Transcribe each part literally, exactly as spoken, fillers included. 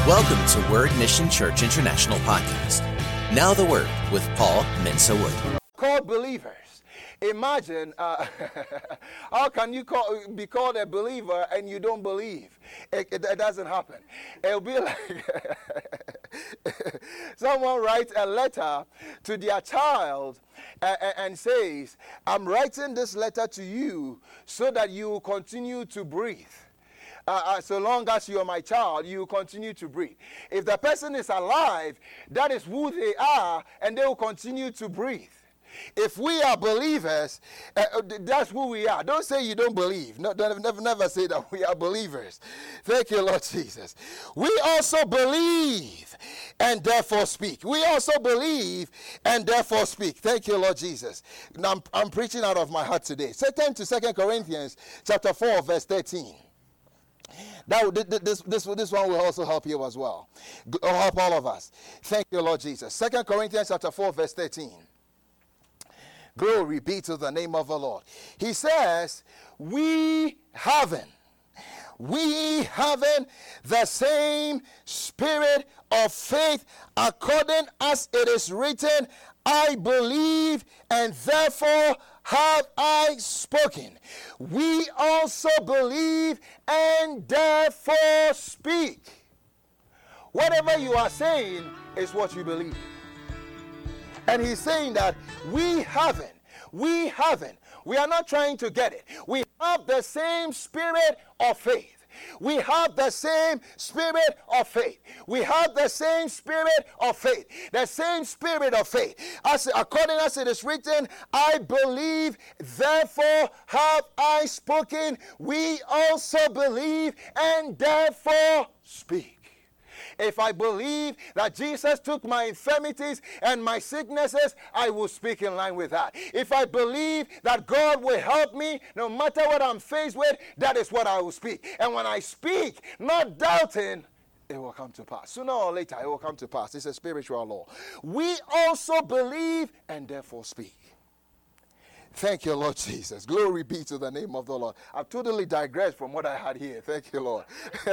Welcome to Word Mission Church International Podcast. Now the Word with Paul Mensa-Wood. Called believers. Imagine, uh, how can you call, be called a believer and you don't believe? It, it, it doesn't happen. It'll be like someone writes a letter to their child and, and says, I'm writing this letter to you so that you will continue to breathe. Uh, uh, so long as you are my child, you continue to breathe. If the person is alive, that is who they are, and they will continue to breathe. If we are believers, uh, that's who we are. Don't say you don't believe. No, don't, never, never say that we are believers. Thank you, Lord Jesus. We also believe and therefore speak. We also believe and therefore speak. Thank you, Lord Jesus. Now, I'm, I'm preaching out of my heart today. So turn to Second Corinthians chapter four, verse thirteen. That this, this, this one will also help you as well. Help all of us. Thank you, Lord Jesus. Second Corinthians chapter four, verse thirteen. Glory be to the name of the Lord. He says, we having, we having the same spirit of faith, according as it is written, I believe and therefore have I spoken. We also believe and therefore speak. Whatever you are saying is what you believe. And he's saying that we haven't, we haven't, we are not trying to get it. We have the same spirit of faith. We have the same spirit of faith. We have the same spirit of faith. The same spirit of faith. As according as it is written, I believe, therefore have I spoken. We also believe and therefore speak. If I believe that Jesus took my infirmities and my sicknesses, I will speak in line with that. If I believe that God will help me, no matter what I'm faced with, that is what I will speak. And when I speak, not doubting, it will come to pass. Sooner or later, it will come to pass. It's a spiritual law. We also believe and therefore speak. Thank you, Lord Jesus. Glory be to the name of the Lord. I've totally digressed from what I had here. Thank you, Lord.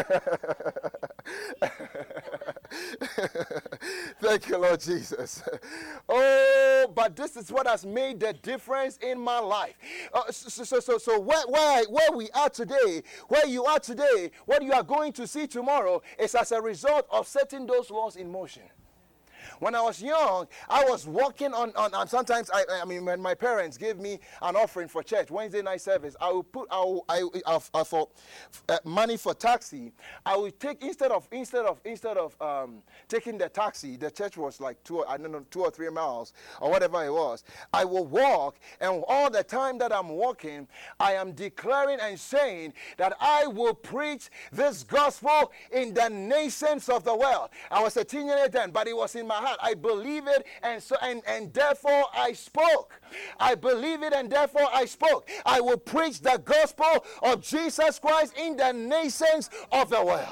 Thank you, Lord Jesus. Oh, but this is what has made the difference in my life. Uh, so, so, so, so where, where, where we are today, where you are today, what you are going to see tomorrow is as a result of setting those laws in motion. When I was young, I was walking on, on, on sometimes, I, I mean, when my parents gave me an offering for church, Wednesday night service, I would put, I would, I, I, I for uh, money for taxi, I would take, instead of, instead of, instead of um, taking the taxi, the church was like two, I don't know, two or three miles, or whatever it was, I will walk, and all the time that I'm walking, I am declaring and saying that I will preach this gospel in the nations of the world. I was a teenager then, but it was in my heart. I believe it, and so and, and therefore I spoke. I believe it, and therefore I spoke. I will preach the gospel of Jesus Christ in the nations of the world.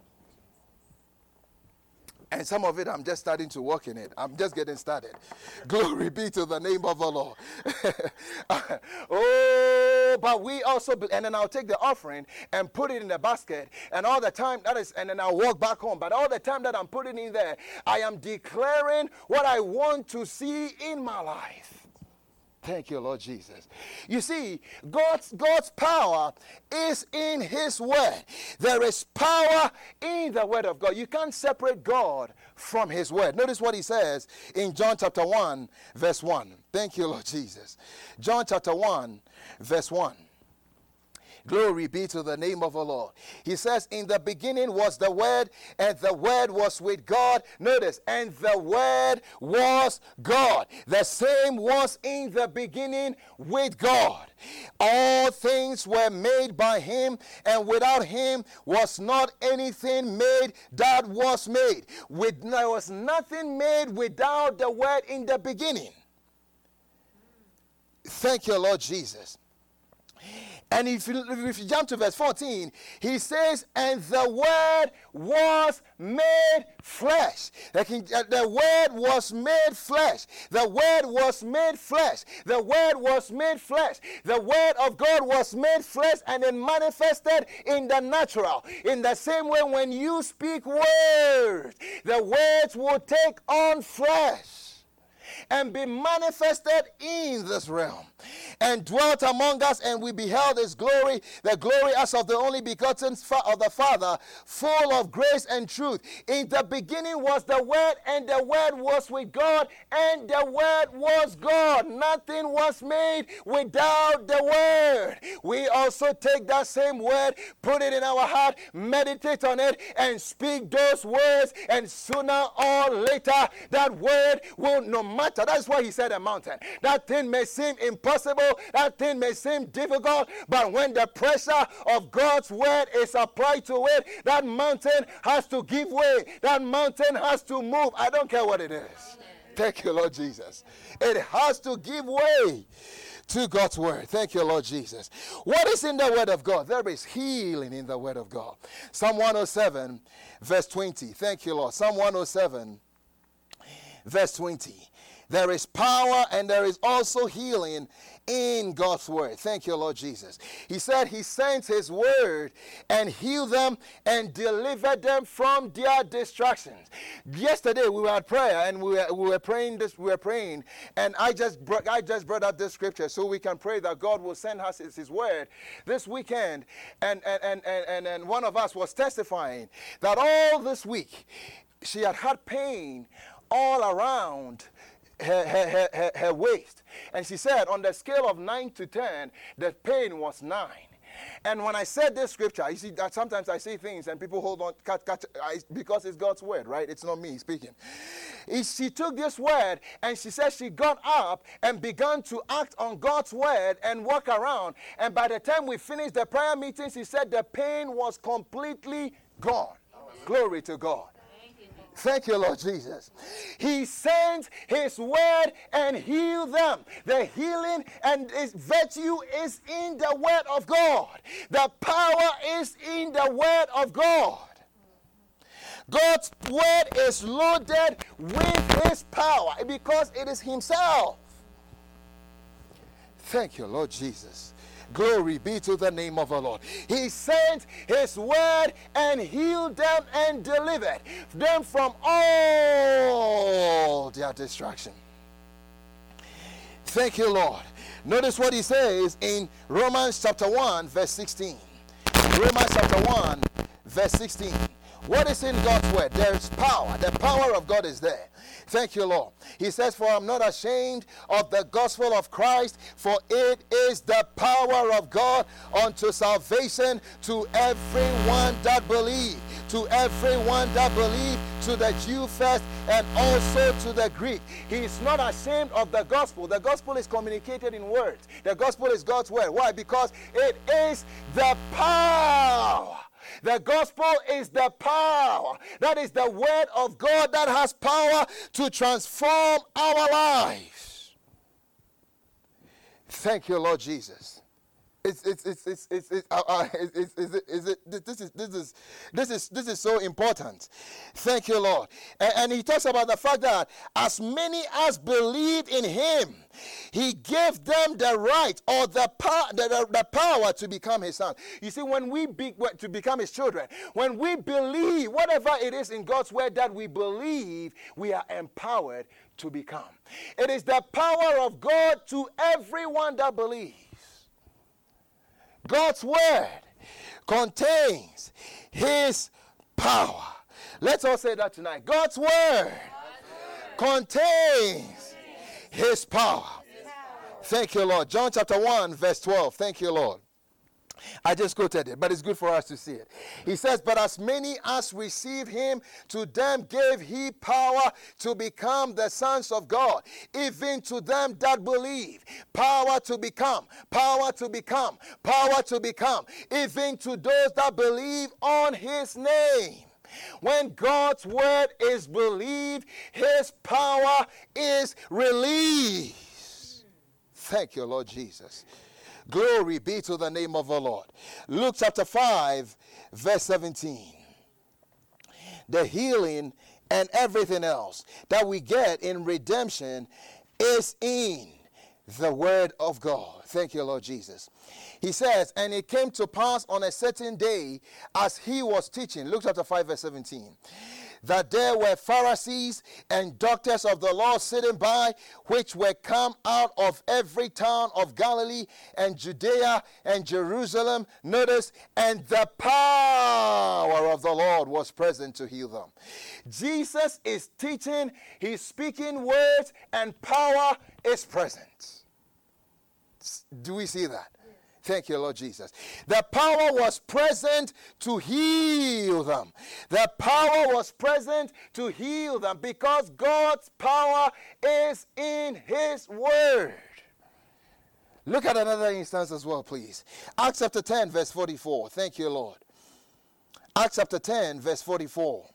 And some of it, I'm just starting to work in it. I'm just getting started. Glory be to the name of the Lord. Oh, but we also, and then I'll take the offering and put it in the basket. And all the time, that is, and then I'll walk back home. But all the time that I'm putting in there, I am declaring what I want to see in my life. Thank you, Lord Jesus. You see, God's, God's power is in his word. There is power in the word of God. You can't separate God from his word. Notice what he says in John chapter one, verse one. Thank you, Lord Jesus. John chapter one, verse one. Glory be to the name of the Lord. He says, in the beginning was the Word, and the Word was with God. Notice, and the Word was God. The same was in the beginning with God. All things were made by him, and without him was not anything made that was made. With, there was nothing made without the Word in the beginning. Thank you, Lord Jesus. And if you, if you jump to verse fourteen, he says, and the word was made flesh. The, the word was made flesh. The word was made flesh. The word was made flesh. The word of God was made flesh, and it manifested in the natural. In the same way, when you speak words, the words will take on flesh and be manifested in this realm, and dwelt among us, and we beheld his glory, the glory as of the only begotten of the Father, full of grace and truth. In the beginning was the Word, and the Word was with God, and the Word was God. Nothing was made without the Word. We also take that same Word, put it in our heart, meditate on it, and speak those words, and sooner or later that Word will, no matter. That's why he said a mountain. That thing may seem impossible, that thing may seem difficult, but when the pressure of God's word is applied to it, that mountain has to give way. That mountain has to move. I don't care what it is. Thank you, Lord Jesus. It has to give way to God's word. Thank you, Lord Jesus. What is in the word of God? There is healing in the word of God. Psalm one oh seven, verse twenty. Thank you, Lord. Psalm one oh seven, verse twenty. There is power and there is also healing in God's word. Thank you, Lord Jesus. He said he sent his word and healed them and delivered them from their distractions. Yesterday we were at prayer and we were, we were praying this, we were praying, and I just brought, I just brought up this scripture so we can pray that God will send us his, his word this weekend. And and, and, and, and and one of us was testifying that all this week she had had pain all around Her, her, her, her waist. And she said on the scale of nine to ten, the pain was nine. And when I said this scripture, you see that sometimes I say things and people hold on catch, catch, I, because it's God's word, right? It's not me speaking. He, she took this word and she said she got up and began to act on God's word and walk around. And by the time we finished the prayer meeting, she said the pain was completely gone. Amen. Glory to God. Thank you, Lord Jesus. He sent his word and healed them. The healing and its virtue is in the word of God. The power is in the word of God. God's word is loaded with his power because it is himself. Thank you, Lord Jesus. Glory be to the name of the Lord. He sent his word and healed them and delivered them from all their distraction. Thank you, Lord. Notice what he says in Romans chapter one, verse sixteen. Romans chapter one, verse sixteen. What is in God's word? There is power. The power of God is there. Thank you, Lord. He says, for I'm not ashamed of the gospel of Christ, for it is the power of God unto salvation to everyone that believes. To everyone that believes, to the Jew first and also to the Greek. He is not ashamed of the gospel. The gospel is communicated in words. The gospel is God's word. Why? Because it is the power. The gospel is the power. That is the word of God that has power to transform our lives. Thank you, Lord Jesus. It's it's it's it's it's it's, uh, uh, it's, it's, it's, it's, it's this is this is this is this is so important. Thank you, Lord. And, and he talks about the fact that as many as believed in him, he gave them the right or the power the, the, the power to become his son. You see, when we be, to become his children, when we believe whatever it is in God's word that we believe, we are empowered to become. It is the power of God to everyone that believes. God's word contains his power. Let's all say that tonight. God's word, God's word contains his power. His power. Thank you, Lord. John chapter one, verse twelve. Thank you, Lord. I just quoted it, but it's good for us to see it. He says, but as many as receive him, to them gave he power to become the sons of God, even to them that believe. Power to become, power to become, power to become, even to those that believe on his name. When God's word is believed, his power is released. Thank you, Lord Jesus. Glory be to the name of the Lord. Luke chapter five, verse seventeen. The healing and everything else that we get in redemption is in the word of God. Thank you, Lord Jesus. He says, and it came to pass on a certain day as he was teaching, Luke chapter five, verse seventeen, that there were Pharisees and doctors of the law sitting by, which were come out of every town of Galilee and Judea and Jerusalem. Notice, and the power of the Lord was present to heal them. Jesus is teaching, he's speaking words, and power is present. Do we see that? Thank you, Lord Jesus. The power was present to heal them. The power was present to heal them because God's power is in his word. Look at another instance as well, please. Acts chapter ten, verse forty-four. Thank you, Lord. Acts chapter ten, verse forty-four.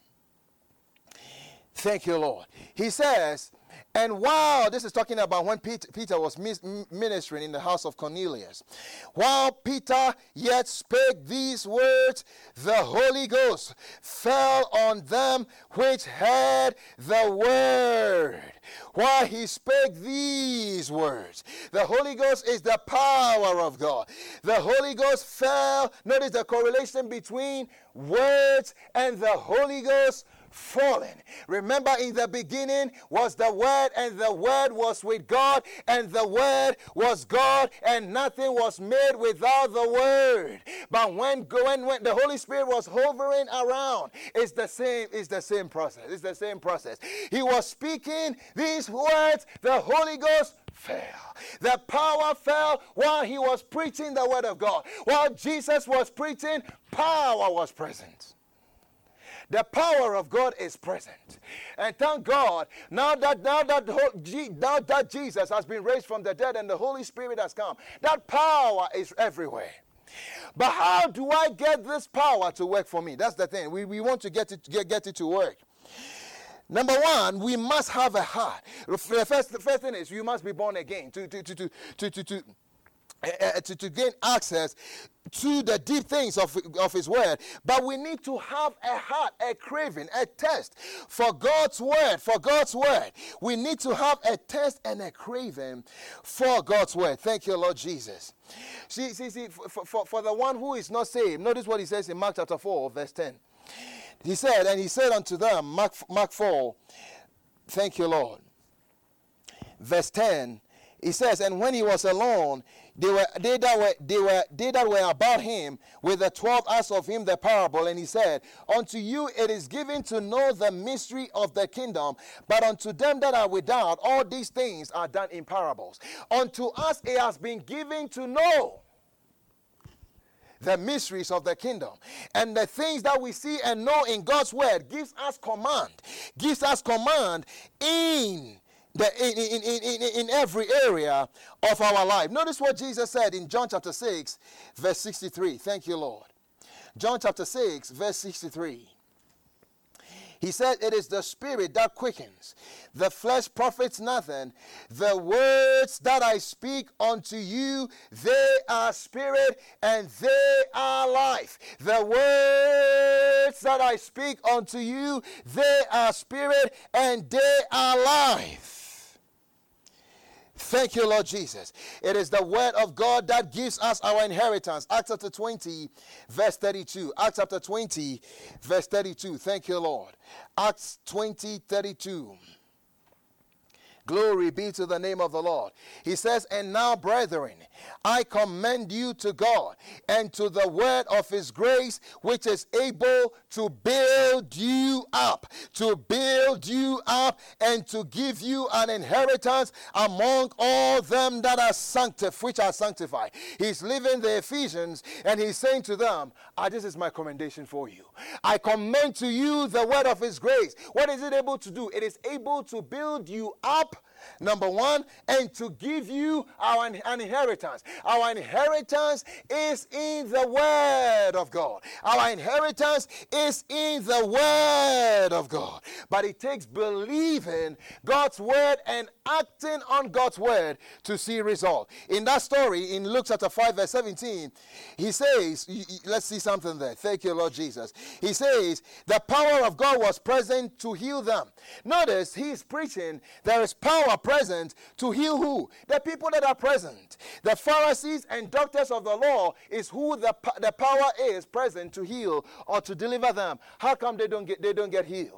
Thank you, Lord. He says, and while, this is talking about when Peter, Peter was ministering in the house of Cornelius, while Peter yet spake these words, the Holy Ghost fell on them which heard the word. While he spake these words, the Holy Ghost is the power of God. The Holy Ghost fell. Notice the correlation between words and the Holy Ghost fallen. Remember, in the beginning was the Word, and the Word was with God, and the Word was God, and nothing was made without the Word. But when, when, when the Holy Spirit was hovering around, it's the same, it's the same process. It's the same process. He was speaking these words, the Holy Ghost fell. The power fell while he was preaching the Word of God. While Jesus was preaching, power was present. The power of God is present. And thank God, now that, now that, now that Jesus has been raised from the dead and the Holy Spirit has come, that power is everywhere. But how do I get this power to work for me? That's the thing. We, we want to get it, get, get it to work. Number one, we must have a heart. The first, the first thing is you must be born again to, to, to, to, to, to, to Uh, to, to gain access to the deep things of, of his word. But we need to have a heart, a craving, a thirst for God's word, for God's word. We need to have a thirst and a craving for God's word. Thank you, Lord Jesus. See, see, see, for, for, for the one who is not saved, notice what he says in Mark chapter four, verse ten. He said, and he said unto them, Mark, Mark four, thank you, Lord. Verse ten, he says, and when he was alone, They were they that were they were they that were about him with the twelve asked of him the parable, and he said, unto you it is given to know the mystery of the kingdom, but unto them that are without, all these things are done in parables. Unto us it has been given to know the mysteries of the kingdom. And the things that we see and know in God's word gives us command, gives us command in The, in, in, in, in, in every area of our life. Notice what Jesus said in John chapter six, verse sixty-three. Thank you, Lord. John chapter six, verse sixty-three. He said, it is the spirit that quickens. The flesh profits nothing. The words that I speak unto you, they are spirit and they are life. The words that I speak unto you, they are spirit and they are life. Thank you, Lord Jesus. It is the word of God that gives us our inheritance. Acts chapter twenty, verse thirty-two. Acts chapter twenty, verse thirty-two. Thank you, Lord. Acts twenty, thirty-two. Glory be to the name of the Lord. He says, and now, brethren, I commend you to God and to the word of his grace, which is able to build you up, to build you up and to give you an inheritance among all them that are sanctified, which are sanctified. He's leaving the Ephesians and he's saying to them, ah, this is my commendation for you. I commend to you the word of his grace. What is it able to do? It is able to build you up number one, and to give you our an inheritance. Our inheritance is in the Word of God. Our inheritance is in the Word of God. But it takes believing God's Word and acting on God's Word to see result. In that story, in Luke chapter five, verse seventeen, he says, let's see something there. Thank you, Lord Jesus. He says, the power of God was present to heal them. Notice, he's preaching, there is power present to heal who? The people that are present. The Pharisees and doctors of the law is who the, the power is present to heal or to deliver them. How come they don't get, they don't get healed?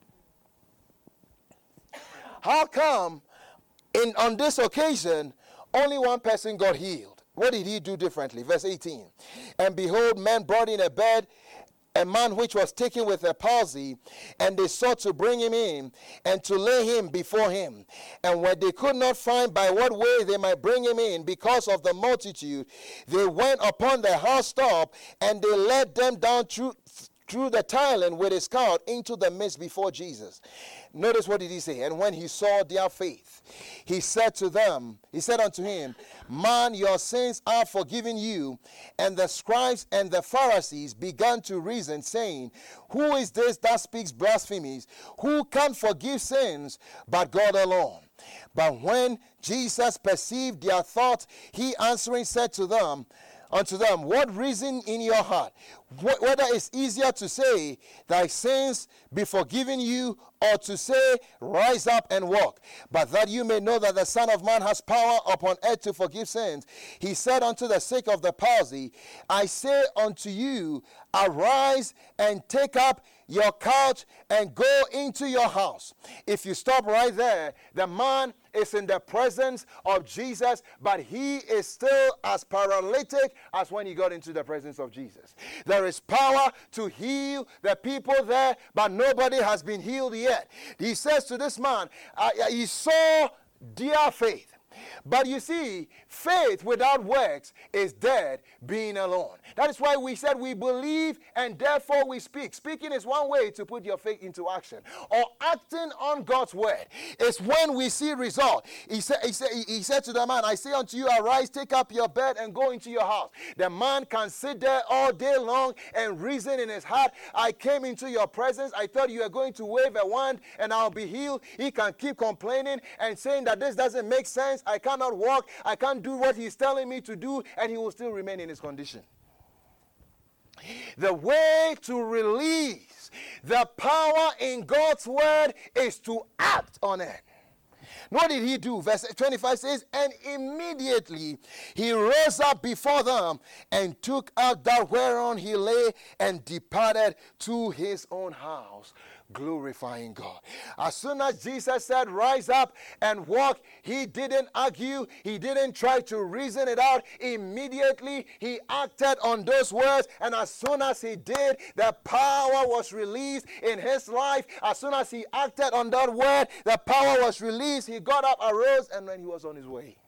How come in on this occasion only one person got healed? What did he do differently? Verse eighteen. And behold, men brought in a bed, a man which was taken with a palsy, and they sought to bring him in and to lay him before him. And when they could not find by what way they might bring him in because of the multitude, they went upon the housetop, and they let them down through through the tiling with his cart into the midst before Jesus. Notice what did he say? And when he saw their faith, he said to them, he said unto him, man, your sins are forgiven you. And the scribes and the Pharisees began to reason, saying, who is this that speaks blasphemies? Who can forgive sins but God alone? But when Jesus perceived their thoughts, he answering said to them, unto them, what reason in your heart? Wh- whether it's easier to say, thy sins be forgiven you, or to say, rise up and walk. But that you may know that the Son of Man has power upon earth to forgive sins, he said unto the sick of the palsy, I say unto you, arise and take up your couch and go into your house. If you stop right there, the man is in the presence of Jesus, but he is still as paralytic as when he got into the presence of Jesus. There is power to heal the people there, but nobody has been healed yet. He says to this man, uh, he saw their faith. But you see, faith without works is dead, being alone. That is why we said we believe and therefore we speak. Speaking is one way to put your faith into action. Or acting on God's word is when we see result. He said, he said, he said to the man, I say unto you, arise, take up your bed and go into your house. The man can sit there all day long and reason in his heart, I came into your presence, I thought you were going to wave a wand and I'll be healed. He can keep complaining and saying that this doesn't make sense. I cannot walk. I can't do what he's telling me to do, and he will still remain in his condition. The way to release the power in God's word is to act on it. What did he do? Verse twenty-five says, and immediately he rose up before them and took out that whereon he lay and departed to his own house, glorifying God. As soon as Jesus said, rise up and walk, he didn't argue. He didn't try to reason it out. Immediately, he acted on those words. And as soon as he did, the power was released in his life. As soon as he acted on that word, the power was released. He got up, arose, and then he was on his way.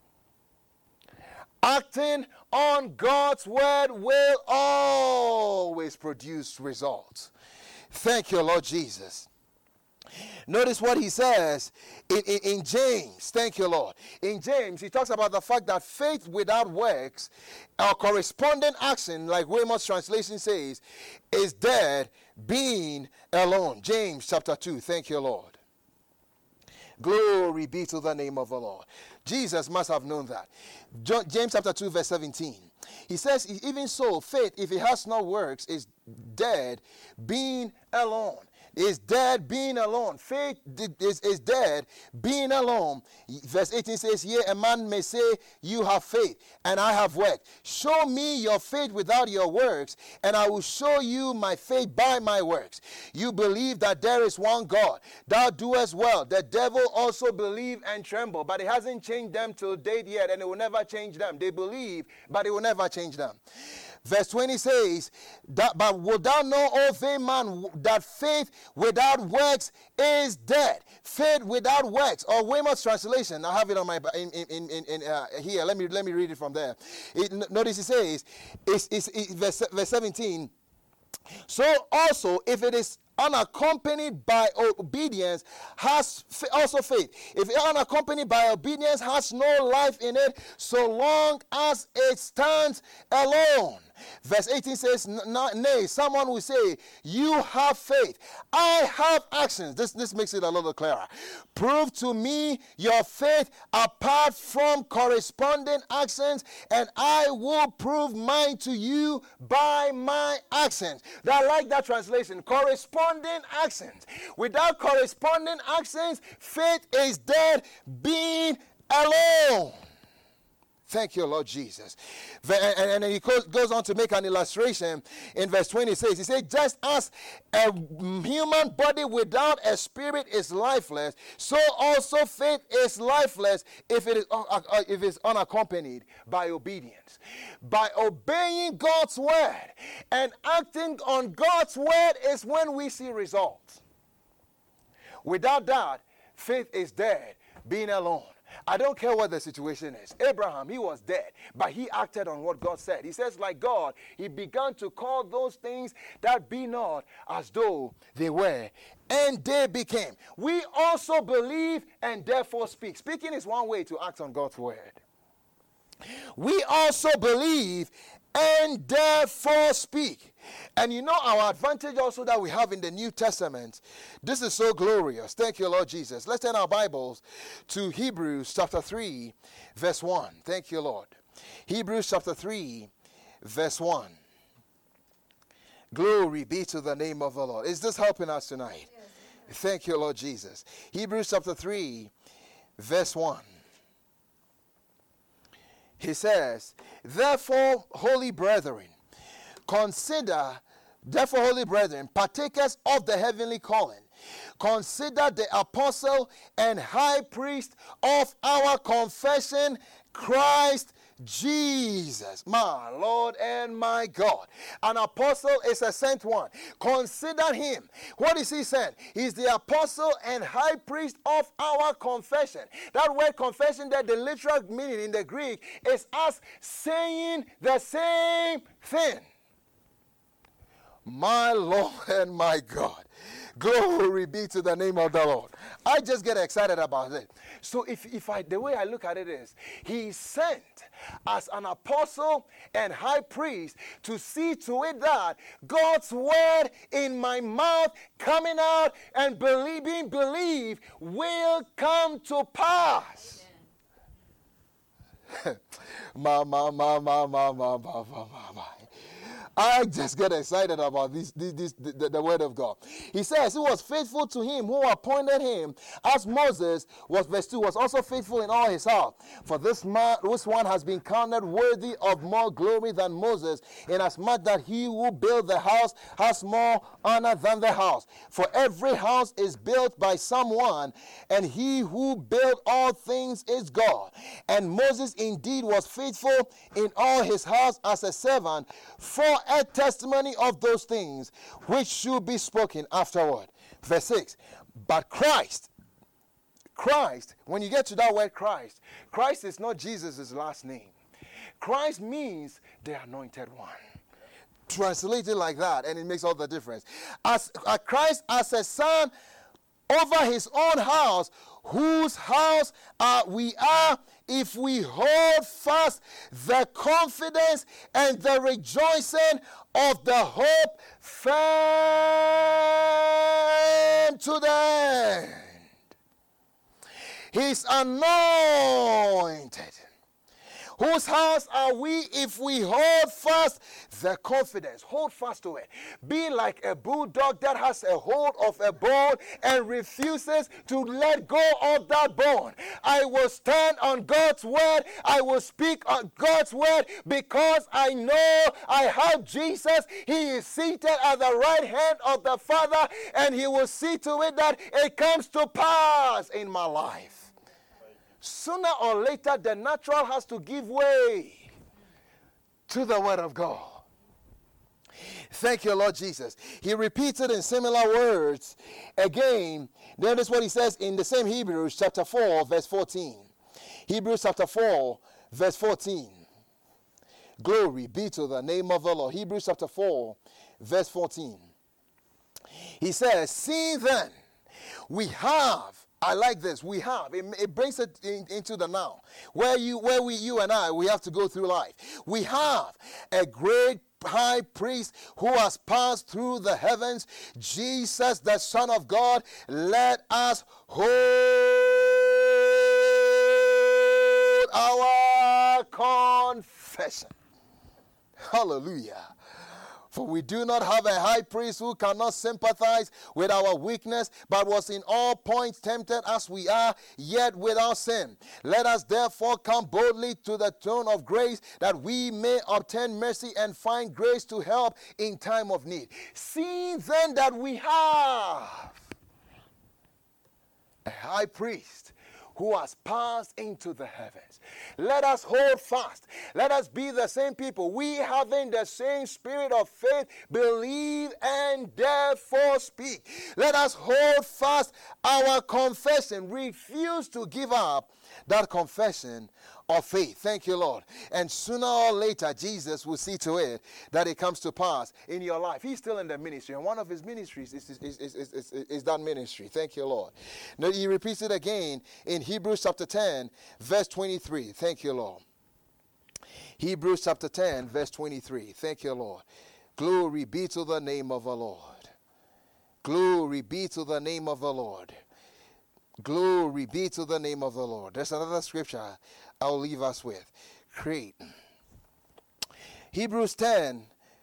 Acting on God's word will always produce results. Thank you, Lord Jesus. Notice what he says in, in, in James. Thank you, Lord. In James, he talks about the fact that faith without works, or corresponding action, like Weymouth's translation says, is dead, being alone. James chapter two. Thank you, Lord. Glory be to the name of the Lord. Jesus must have known that. James chapter two, verse seventeen. He says, even so, faith, if it has no works, is dead, being alone. Is dead, being alone. Faith is, is dead, being alone. Verse eighteen says, yea, a man may say, you have faith, and I have worked. Show me your faith without your works, and I will show you my faith by my works. You believe that there is one God. Thou doest well. The devil also believe and tremble, but it hasn't changed them till date yet, and it will never change them. They believe, but it will never change them. Verse twenty says, that, but wilt thou know, O vain man, that faith without works is dead. Faith without works, or Weymouth's translation, I have it on my in in in, in uh, here. Let me let me read it from there. It, notice it says, it's, it's, it's verse, verse seventeen. So also, if it is unaccompanied by obedience has also faith. If unaccompanied by obedience has no life in it, so long as it stands alone. Verse eighteen says, nay, someone will say, you have faith. I have actions. This, this makes it a little clearer. Prove to me your faith apart from corresponding actions, and I will prove mine to you by my actions. I like that translation. Corresponding actions. Without corresponding actions, faith is dead, being alone. Thank you, Lord Jesus. And then he goes on to make an illustration in verse twenty-six. He says, just as a human body without a spirit is lifeless, so also faith is lifeless if it is, if it's unaccompanied by obedience. By obeying God's word and acting on God's word is when we see results. Without that, faith is dead, being alone. I don't care what the situation is. Abraham, he was dead, but he acted on what God said. He says, like God, he began to call those things that be not as though they were, and they became. We also believe and therefore speak. Speaking is one way to act on God's word. We also believe and therefore speak. And you know our advantage also that we have in the New Testament. This is so glorious. Thank you, Lord Jesus. Let's turn our Bibles to Hebrews chapter three, verse one. Thank you, Lord. Hebrews chapter three, verse one. Glory be to the name of the Lord. Is this helping us tonight? Yes. Thank you, Lord Jesus. Hebrews chapter three, verse one. He says, therefore, holy brethren, consider, therefore, holy brethren, partakers of the heavenly calling, consider the apostle and high priest of our confession, Christ Jesus, my Lord and my God. An apostle is a sent one. Consider him. What is he sent? He's the apostle and high priest of our confession. That word confession, that the literal meaning in the Greek is us saying the same thing. My Lord and my God. Glory be to the name of the Lord. I just get excited about it. So if, if I, the way I look at it is, he sent as an apostle and high priest to see to it that God's word in my mouth coming out and believing, believe will come to pass. ma, ma, ma, ma, ma, ma, ma, ma, ma, ma. I just get excited about this, this, this the, the word of God. He says he was faithful to him who appointed him, as Moses was, verse two, was also faithful in all his house. For this man, this one has been counted worthy of more glory than Moses, inasmuch that he who built the house has more honor than the house. For every house is built by someone, and he who built all things is God. And Moses indeed was faithful in all his house as a servant, for a testimony of those things which should be spoken afterward. Verse six. But Christ, Christ, when you get to that word Christ, Christ is not Jesus' last name. Christ means the anointed one. Translated like that, and it makes all the difference. As uh, Christ as a son over his own house, whose house uh, we are, if we hold fast the confidence and the rejoicing of the hope firm to the end. He's anointed. Whose house are we if we hold fast the confidence? Hold fast to it. Be like a bulldog that has a hold of a bone and refuses to let go of that bone. I will stand on God's word. I will speak on God's word because I know I have Jesus. He is seated at the right hand of the Father, and he will see to it that it comes to pass in my life. Sooner or later, the natural has to give way to the word of God. Thank you, Lord Jesus. He repeats it in similar words again. Notice what he says in the same Hebrews chapter four, verse fourteen. Hebrews chapter four, verse fourteen. Glory be to the name of the Lord. Hebrews chapter four, verse fourteen. He says, see then, we have, I like this, we have, it, it brings it in, into the now, where you, where we, you and I, we have to go through life. We have a great high priest who has passed through the heavens, Jesus, the Son of God. Let us hold our confession. Hallelujah. For we do not have a high priest who cannot sympathize with our weakness, but was in all points tempted as we are, yet without sin. Let us therefore come boldly to the throne of grace, that we may obtain mercy and find grace to help in time of need. See then that we have a high priest who has passed into the heavens. Let us hold fast. Let us be the same people. We, having the same spirit of faith, believe and therefore speak. Let us hold fast our confession. Refuse to give up that confession of faith. Thank you, Lord. And sooner or later, Jesus will see to it that it comes to pass in your life. He's still in the ministry, and one of his ministries is, is, is, is, is, is that ministry. Thank you, Lord. Now, he repeats it again in Hebrews chapter ten, verse twenty-three. Thank you, Lord. Hebrews chapter ten, verse twenty-three. Thank you, Lord. Glory be to the name of the Lord. Glory be to the name of the Lord. Glory be to the name of the Lord. There's another scripture I'll leave us with. Great. Hebrews ten.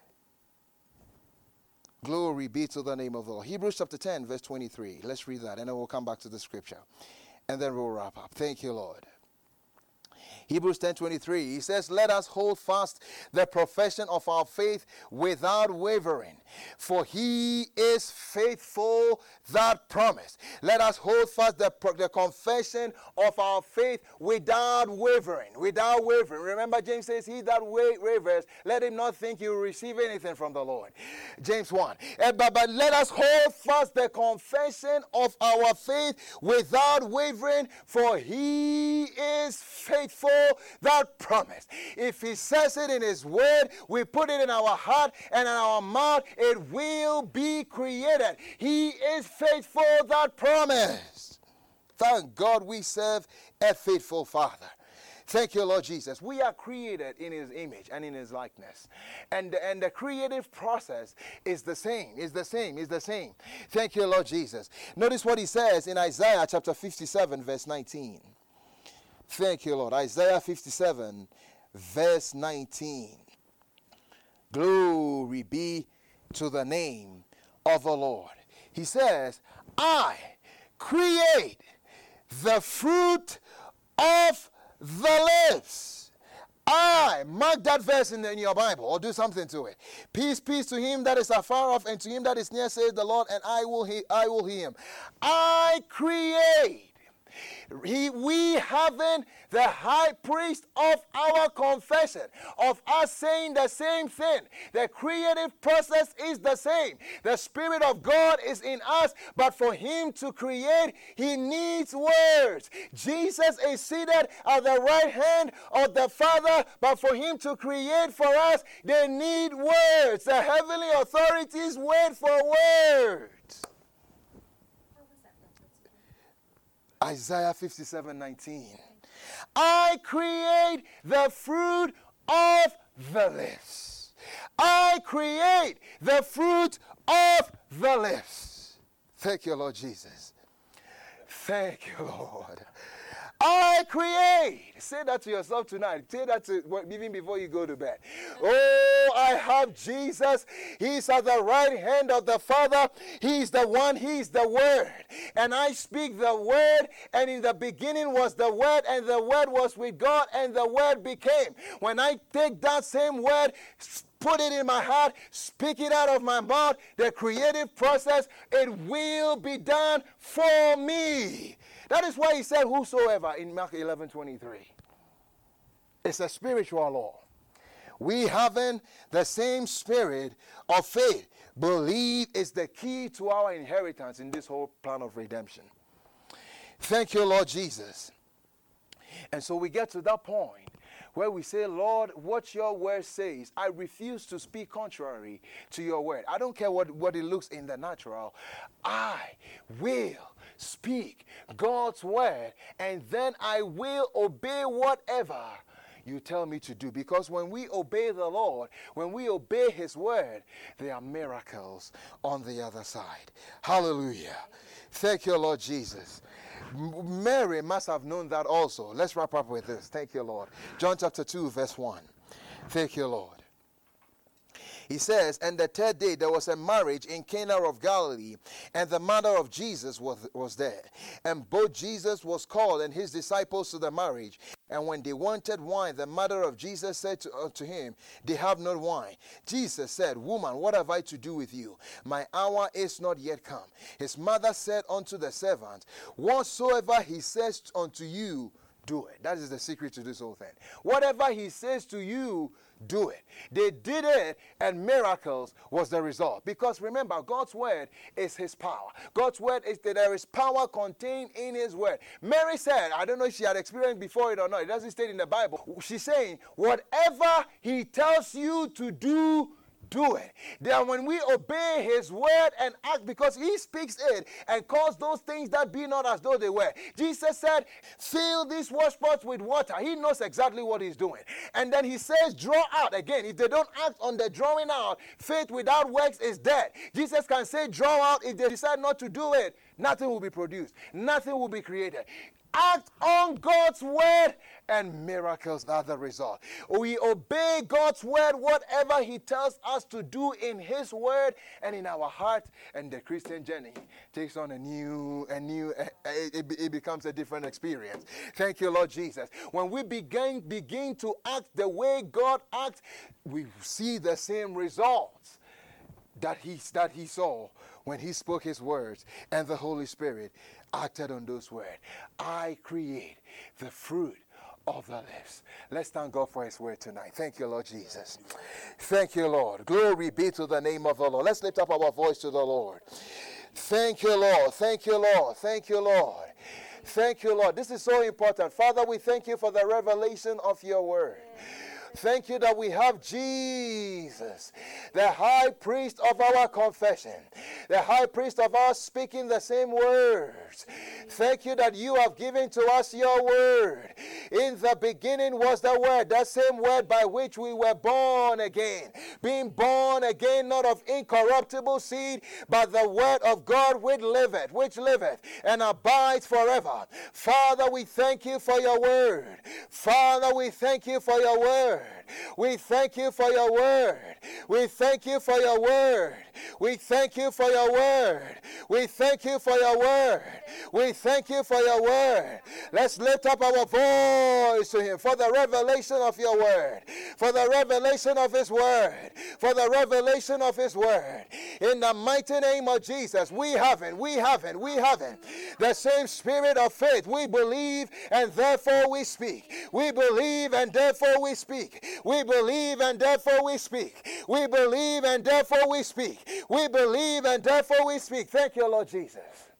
Glory be to the name of the Lord. Hebrews chapter ten, verse twenty-three. Let's read that, and then we'll come back to the scripture. And then we'll wrap up. Thank you, Lord. Hebrews ten twenty-three, he says, let us hold fast the profession of our faith without wavering, for he is faithful that promised. Let us hold fast the, the confession of our faith without wavering, without wavering. Remember, James says, he that wavers, let him not think he will receive anything from the Lord. James one, and, but, but let us hold fast the confession of our faith without wavering, for he is faithful that promise. If he says it in his word, we put it in our heart and in our mouth, it will be created. He is faithful that promise. Thank God we serve a faithful Father. Thank you, Lord Jesus. We are created in his image and in his likeness. And, and the creative process is the same, is the same, is the same. Thank you, Lord Jesus. Notice what he says in Isaiah chapter fifty-seven, verse nineteen. Thank you, Lord. Isaiah fifty-seven, verse nineteen. Glory be to the name of the Lord. He says, I create the fruit of the lips. I, mark that verse in, the, in your Bible, or do something to it. Peace, peace to him that is afar off, and to him that is near, says the Lord, and I will he, I will hear him. I create. He, we having the high priest of our confession, of us saying the same thing. The creative process is the same. The Spirit of God is in us, but for him to create, he needs words. Jesus is seated at the right hand of the Father, but for him to create for us, they need words. The heavenly authorities wait for words. Isaiah fifty-seven nineteen. I create the fruit of the lips. I create the fruit of the lips. Thank you, Lord Jesus. Thank you, Lord. I create. Say that to yourself tonight. Say that to, even before you go to bed. Oh, I have Jesus. He's at the right hand of the Father. He's the one. He's the Word. And I speak the Word. And in the beginning was the Word. And the Word was with God. And the Word became. When I take that same Word, put it in my heart, speak it out of my mouth, the creative process, it will be done for me. That is why he said whosoever in Mark eleven twenty-three. It's a spiritual law. We having the same spirit of faith, believe is the key to our inheritance in this whole plan of redemption. Thank you, Lord Jesus. And so we get to that point where we say, Lord, what your word says, I refuse to speak contrary to your word. I don't care what, what it looks in the natural. I will speak God's word, and then I will obey whatever you tell me to do. Because when we obey the Lord, when we obey his word, there are miracles on the other side. Hallelujah. Thank you, Lord Jesus. M- Mary must have known that also. Let's wrap up with this. Thank you, Lord. John chapter two, verse one. Thank you, Lord. He says, and the third day there was a marriage in Cana of Galilee, and the mother of Jesus was, was there. And both Jesus was called and his disciples to the marriage. And when they wanted wine, the mother of Jesus said to, uh, to him, they have not wine. Jesus said, woman, what have I to do with you? My hour is not yet come. His mother said unto the servants, whatsoever he says unto you, do it. That is the secret to this whole thing. Whatever he says to you, do it. They did it, and miracles was the result. Because remember, God's word is his power. God's word is that there is power contained in his word. Mary said, I don't know if she had experienced before it or not. It doesn't state in the Bible. She's saying, whatever he tells you to do, do it. Then when we obey his word and act, because he speaks it and calls those things that be not as though they were. Jesus said, fill these washpots with water. He knows exactly what he's doing. And then he says, draw out. Again, if they don't act on the drawing out, faith without works is dead. Jesus can say, draw out. If they decide not to do it, nothing will be produced. Nothing will be created. Act on God's word, and miracles are the result. We obey God's word, whatever he tells us to do in his word and in our heart, and the Christian journey takes on a new, a new, it, it becomes a different experience. Thank you, Lord Jesus. When we begin, begin to act the way God acts, we see the same results that he, that he saw when he spoke his words, and the Holy Spirit acted on those words. I create the fruit of the lips. Let's thank God for his word tonight. Thank you, Lord Jesus. Thank you, Lord. Glory be to the name of the Lord. Let's lift up our voice to the Lord. Thank you, Lord. Thank you, Lord. Thank you, Lord. Thank you, Lord. This is so important. Father, we thank you for the revelation of your word. Thank you that we have Jesus, the high priest of our confession, the high priest of us speaking the same words. Thank you that you have given to us your word. In the beginning was the word, that same word by which we were born again. Being born again, not of incorruptible seed, but the word of God which liveth, which liveth and abides forever. Father, we thank you for your word. Father, we thank you for your word. We thank you for your word. We thank you for your word. We thank you for your word. We thank you for your word. We thank you for your word. Let's lift up our voice to him for the revelation of your word, for the revelation of his word, for the revelation of his word. In the mighty name of Jesus, we haven't, we haven't, we haven't the same spirit of faith. We believe and therefore we speak. We believe and therefore we speak. We believe and therefore we speak. We believe and therefore we speak. We believe and therefore we speak. Thank you, Lord Jesus.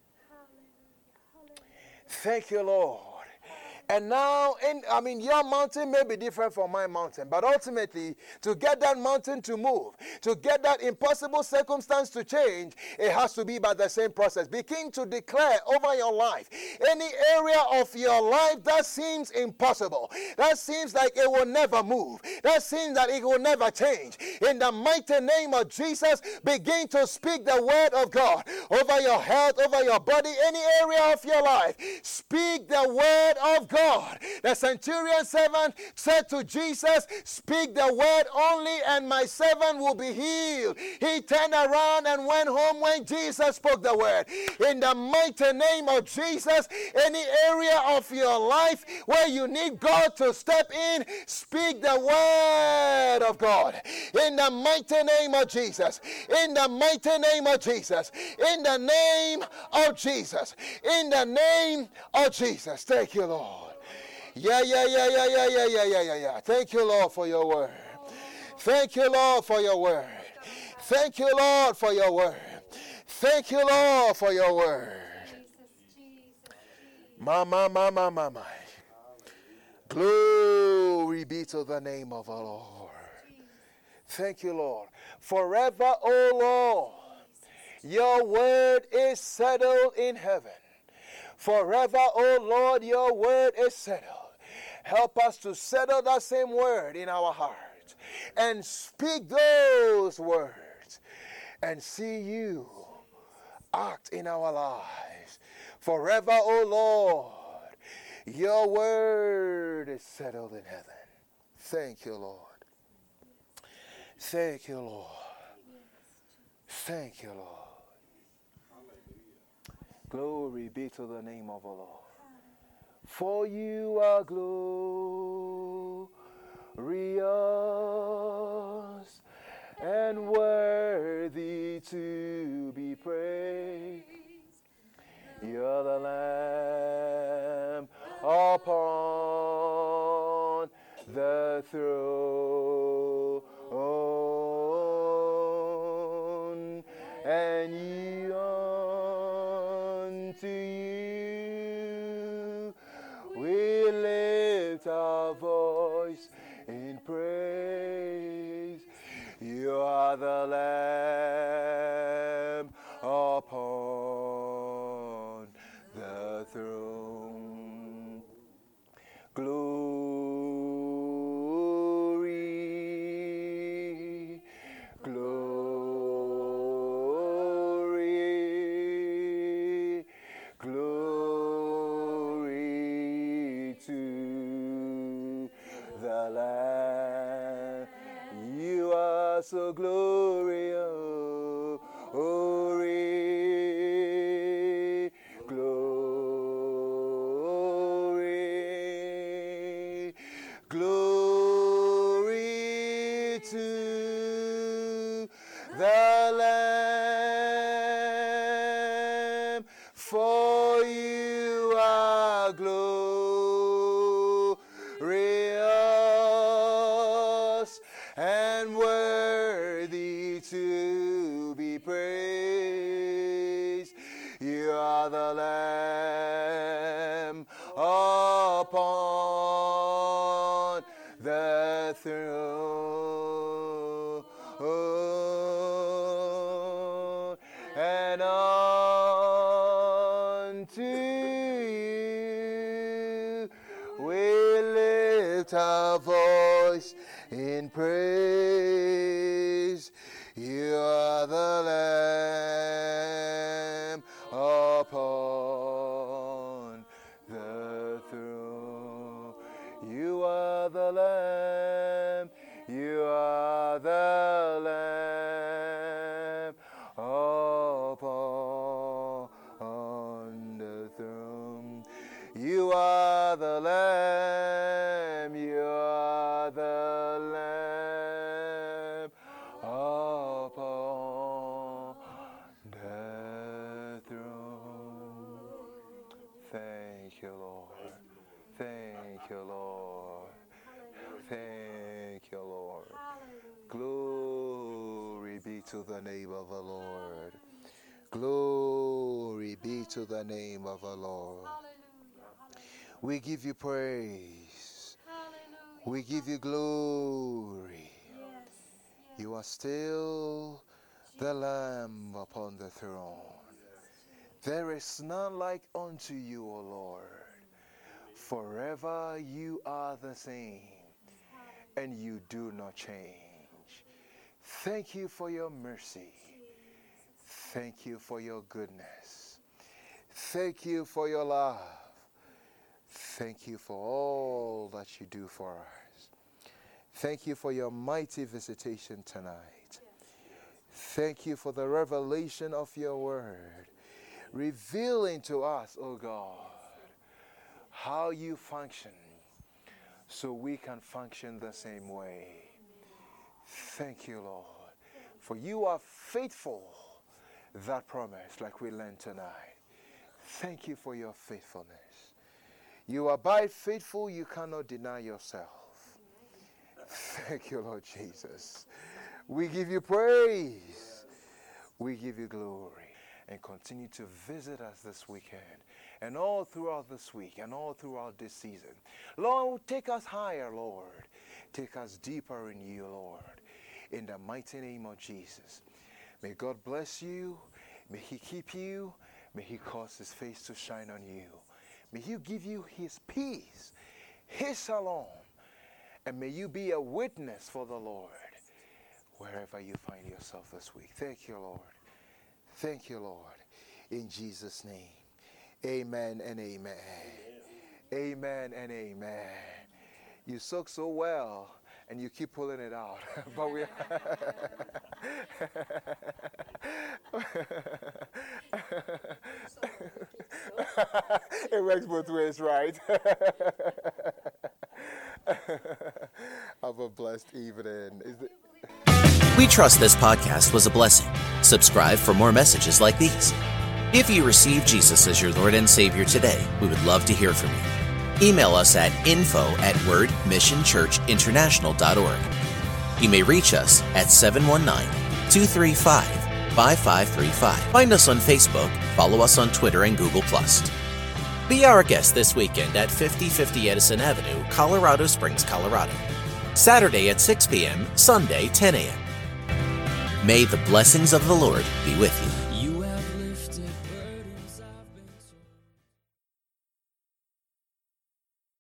Thank you, Lord. And now, in, I mean, your mountain may be different from my mountain, but ultimately, to get that mountain to move, to get that impossible circumstance to change, it has to be by the same process. Begin to declare over your life, any area of your life that seems impossible, that seems like it will never move, that seems that it will never change. In the mighty name of Jesus, begin to speak the word of God over your health, over your body, any area of your life. Speak the word of God. God. The centurion servant said to Jesus, speak the word only and my servant will be healed. He turned around and went home when Jesus spoke the word. In the mighty name of Jesus, any area of your life where you need God to step in, speak the word of God. In the mighty name of Jesus. In the mighty name of Jesus. In the name of Jesus. In the name of Jesus. Thank you, Lord. Yeah, yeah, yeah, yeah, yeah, yeah, yeah, yeah, yeah, yeah. Thank you, Lord, for your word. Thank you, Lord, for your word. Thank you, Lord, for your word. Thank you, Lord, for your word. Mama, mama, mama. Glory. Glory be to the name of our Lord. Thank you, Lord. Forever, O Lord, your word is settled in heaven. Forever, O Lord, your word is settled. Help us to settle that same word in our heart and speak those words and see you act in our lives. Forever, O Lord, your word is settled in heaven. Thank you, Lord. Thank you, Lord. Thank you, Lord. Glory be to the name of the Lord. For you are glorious and worthy to be praised. You're the Lamb upon the throne, and ye unto you we lift our voice in praise. You are the Lamb upon the throne. Glory, glory, glory to the Lamb. You are so glorious. Glory, glory, glory to the Lamb. For you are glorious and worthy to be praised. You are the Lamb upon the throne, and unto you we lift our voice in praise. You are the Lamb upon the throne. You are the Lamb. You are the Lamb upon the throne. You are the Lamb. You are the Lamb upon the throne. Thank you, Lord. Thank you, Lord. Thank you, Lord. Glory be to the name of the Lord. Glory be to the name of the Lord. We give you praise. We give you glory. You are still the Lamb upon the throne. There is none like unto you, O Lord. Forever you are the same, and you do not change. Thank you for your mercy. Thank you for your goodness. Thank you for your love. Thank you for all that you do for us. Thank you for your mighty visitation tonight. Thank you for the revelation of your word, revealing to us, O God, how you function so we can function the same way. Thank you, Lord, for you are faithful. That promise, like we learned tonight. Thank you for your faithfulness. You abide faithful, you cannot deny yourself. Thank you, Lord Jesus. We give you praise. We give you glory. and continue to visit us this weekend and all throughout this week and all throughout this season. Lord, take us higher, Lord. Take us deeper in you, Lord. In the mighty name of Jesus. May God bless you. May he keep you. May he cause his face to shine on you. May he give you his peace, his shalom. And may you be a witness for the Lord wherever you find yourself this week. Thank you, Lord. Thank you, Lord. In Jesus' name. Amen and amen. Amen, amen and amen. You soak so well and you keep pulling it out. But we it works both ways, right? Have a blessed evening. Is it- We trust this podcast was a blessing. Subscribe for more messages like these. If you receive Jesus as your Lord and Savior today, we would love to hear from you. Email us at info at word mission church international dot org. You may reach us at seven one nine, two three five, five five three five. Find us on Facebook, follow us on Twitter and Google plus. Be our guest this weekend at fifty fifty Edison Avenue, Colorado Springs, Colorado. Saturday at six p.m., Sunday ten a.m. May the blessings of the Lord be with you.